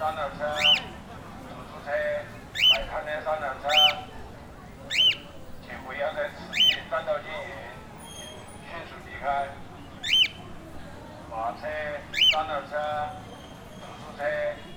三轮车、出租车、摆摊的三轮车，请不要在此地占道经营，迅速离开。马车、三轮车、出租车。